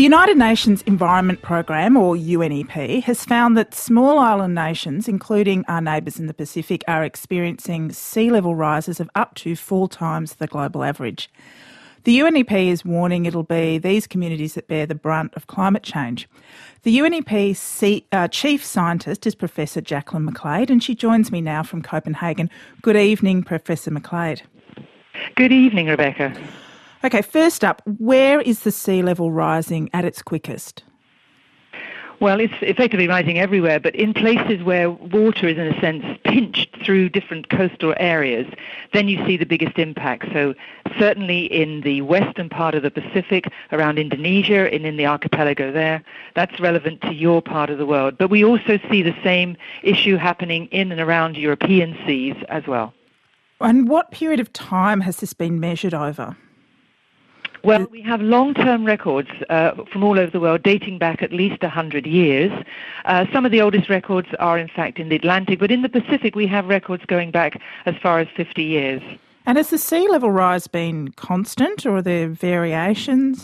The United Nations Environment Programme, or UNEP, has found that small island nations, including our neighbours in the Pacific, are experiencing sea level rises of up to 4 times the global average. The UNEP is warning it'll be these communities that bear the brunt of climate change. The UNEP chief scientist is Professor Jacqueline McLeod, and she joins me now from Copenhagen. Good evening, Professor McLeod. Good evening, Rebecca. Okay, first up, where is the sea level rising at its quickest? Well, it's effectively rising everywhere, but in places where water is, in a sense, pinched through different coastal areas, then you see the biggest impact. So certainly in the western part of the Pacific, around Indonesia and in the archipelago there, that's relevant to your part of the world. But we also see the same issue happening in and around European seas as well. And what period of time has this been measured over? Well, we have long-term records from all over the world dating back at least 100 years. Some of the oldest records are, in fact, in the Atlantic, but in the Pacific we have records going back as far as 50 years. And has the sea level rise been constant, or are there variations?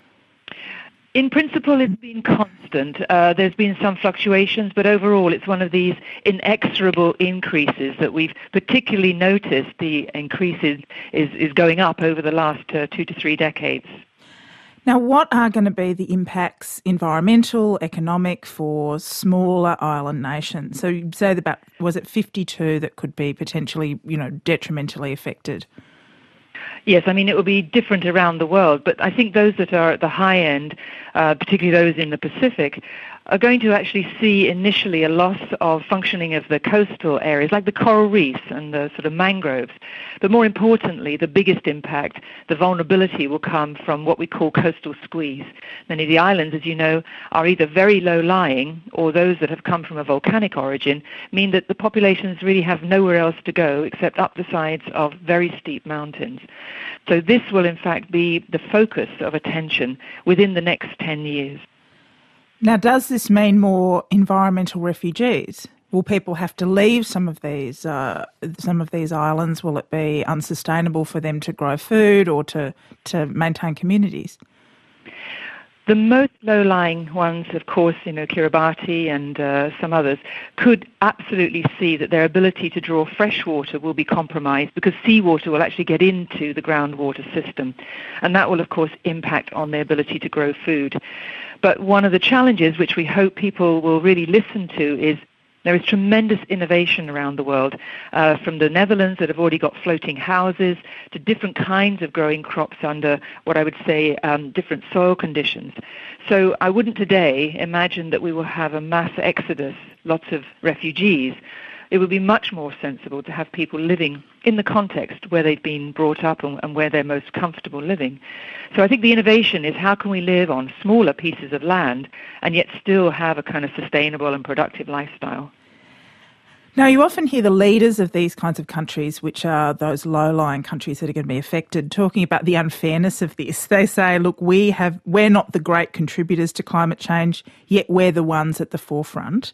In principle, it's been constant. There's been some fluctuations, but overall it's one of these inexorable increases that we've particularly noticed. The increase is going up over the last 2 to 3 decades. Now, what are going to be the impacts, environmental, economic, for smaller island nations? So you say about, was it 52 that could be potentially, detrimentally affected? Yes, I mean, it will be different around the world, but I think those that are at the high end, particularly those in the Pacific, are going to actually see initially a loss of functioning of the coastal areas, like the coral reefs and the sort of mangroves. But more importantly, the biggest impact, the vulnerability, will come from what we call coastal squeeze. Many of the islands, as you know, are either very low-lying or those that have come from a volcanic origin, mean that the populations really have nowhere else to go except up the sides of very steep mountains. So this will, in fact, be the focus of attention within the next 10 years. Now, does this mean more environmental refugees? Will people have to leave some of these islands? Will it be unsustainable for them to grow food or to maintain communities? The most low-lying ones, of course, Kiribati and some others, could absolutely see that their ability to draw fresh water will be compromised because seawater will actually get into the groundwater system. And that will, of course, impact on their ability to grow food. But one of the challenges which we hope people will really listen to is there is tremendous innovation around the world, from the Netherlands that have already got floating houses to different kinds of growing crops under what I would say different soil conditions. So I wouldn't today imagine that we will have a mass exodus, lots of refugees. It would be much more sensible to have people living in the context where they've been brought up and where they're most comfortable living. So I think the innovation is how can we live on smaller pieces of land and yet still have a kind of sustainable and productive lifestyle. Now, you often hear the leaders of these kinds of countries, which are those low-lying countries that are going to be affected, talking about the unfairness of this. They say, look, we're not the great contributors to climate change, yet we're the ones at the forefront.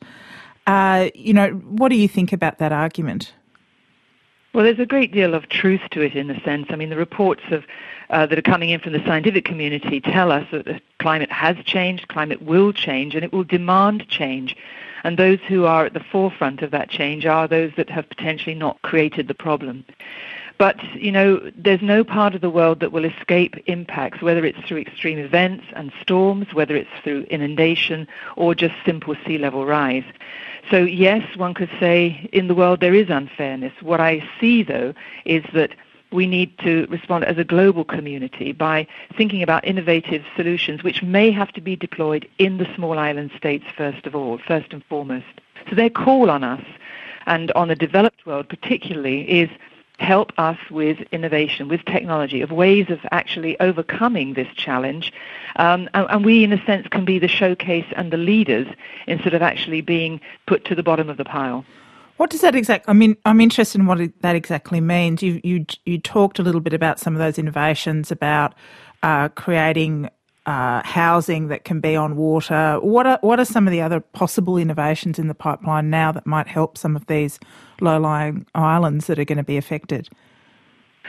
What do you think about that argument? Well, there's a great deal of truth to it in a sense. I mean, the reports that are coming in from the scientific community tell us that the climate has changed, climate will change, and it will demand change. And those who are at the forefront of that change are those that have potentially not created the problem. But, there's no part of the world that will escape impacts, whether it's through extreme events and storms, whether it's through inundation or just simple sea level rise. So yes, one could say in the world there is unfairness. What I see, though, is that we need to respond as a global community by thinking about innovative solutions which may have to be deployed in the small island states first and foremost. So their call on us, and on the developed world particularly, is help us with innovation, with technology, of ways of actually overcoming this challenge. And we, in a sense, can be the showcase and the leaders instead of actually being put to the bottom of the pile. What does that exactly? I mean, I'm interested in what that exactly means. You talked a little bit about some of those innovations about creating housing that can be on water. What are some of the other possible innovations in the pipeline now that might help some of these low-lying islands that are going to be affected?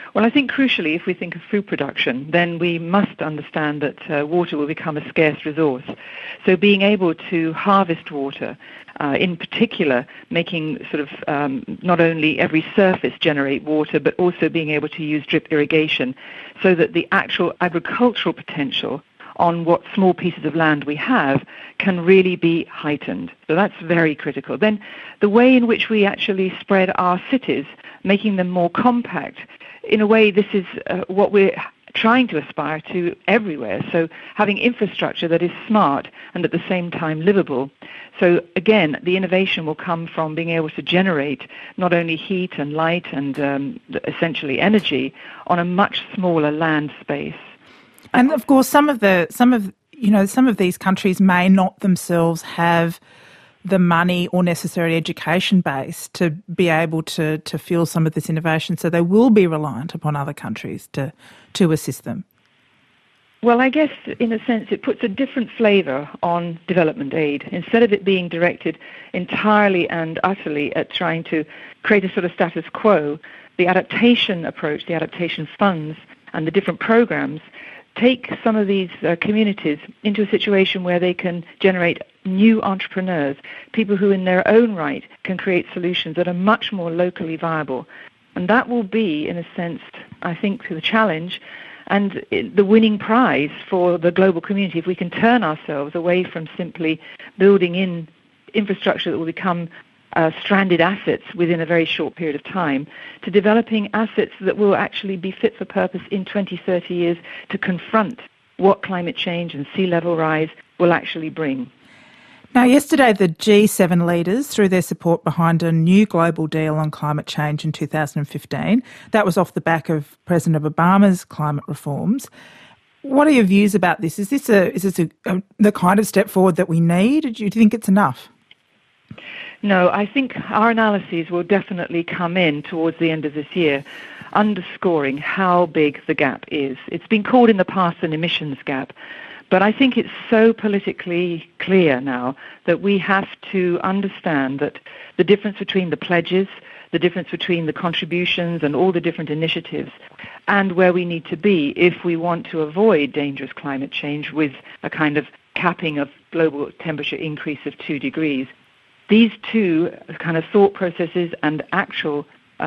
Well, I think crucially, if we think of food production, then we must understand that water will become a scarce resource. So being able to harvest water, in particular, making sort of not only every surface generate water, but also being able to use drip irrigation so that the actual agricultural potential on what small pieces of land we have can really be heightened. So that's very critical. Then the way in which we actually spread our cities, making them more compact, in a way this is what we're trying to aspire to everywhere. So having infrastructure that is smart and at the same time livable. So again, the innovation will come from being able to generate not only heat and light and essentially energy on a much smaller land space. And of course, some of these countries may not themselves have the money or necessary education base to be able to fuel some of this innovation, so they will be reliant upon other countries to assist them. Well, I guess in a sense it puts a different flavour on development aid. Instead of it being directed entirely and utterly at trying to create a sort of status quo, the adaptation approach, the adaptation funds and the different programs take some of these communities into a situation where they can generate new entrepreneurs, people who in their own right can create solutions that are much more locally viable. And that will be, in a sense, I think, the challenge and the winning prize for the global community if we can turn ourselves away from simply building in infrastructure that will become stranded assets within a very short period of time, to developing assets that will actually be fit for purpose in 20, 30 years to confront what climate change and sea level rise will actually bring. Now, yesterday the G7 leaders threw their support behind a new global deal on climate change in 2015. That was off the back of President Obama's climate reforms. What are your views about this? Is this the kind of step forward that we need? Do you think it's enough? No, I think our analyses will definitely come in towards the end of this year, underscoring how big the gap is. It's been called in the past an emissions gap, but I think it's so politically clear now that we have to understand that the difference between the pledges, the difference between the contributions and all the different initiatives, and where we need to be if we want to avoid dangerous climate change with a kind of capping of global temperature increase of 2 degrees. These two kind of thought processes and actual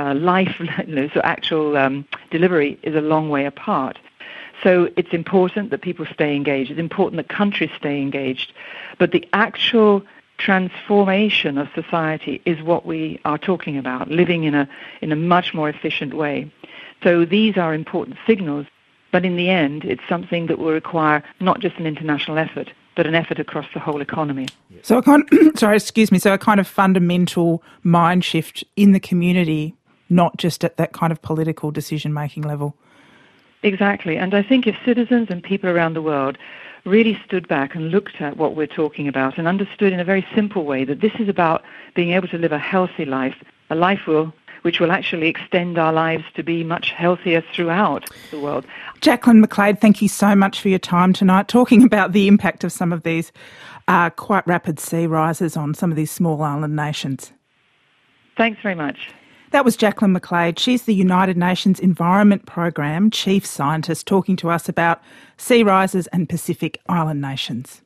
delivery is a long way apart. So it's important that people stay engaged. It's important that countries stay engaged. But the actual transformation of society is what we are talking about, living in a much more efficient way. So these are important signals, but in the end, it's something that will require not just an international effort, but an effort across the whole economy. So a kind of fundamental mind shift in the community, not just at that kind of political decision-making level. Exactly. And I think if citizens and people around the world really stood back and looked at what we're talking about and understood in a very simple way that this is about being able to live a healthy life, a life which will actually extend our lives to be much healthier throughout the world. Jacqueline McLeod, thank you so much for your time tonight, talking about the impact of some of these quite rapid sea rises on some of these small island nations. Thanks very much. That was Jacqueline McLeod. She's the United Nations Environment Programme Chief Scientist, talking to us about sea rises and Pacific Island nations.